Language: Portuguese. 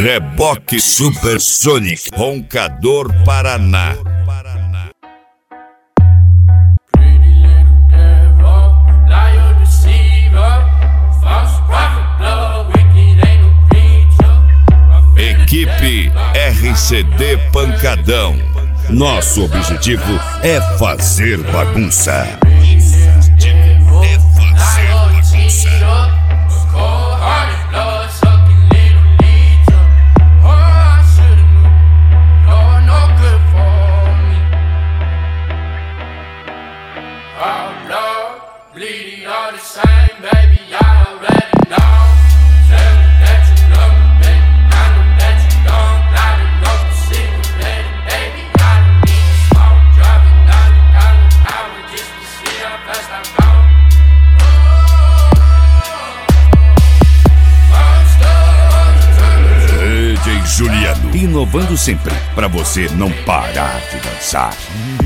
Reboque Supersonic, Roncador, Paraná. Equipe RCD Pancadão. Nosso objetivo é fazer bagunça. DJ Juliano, inovando sempre, pra você não parar de dançar.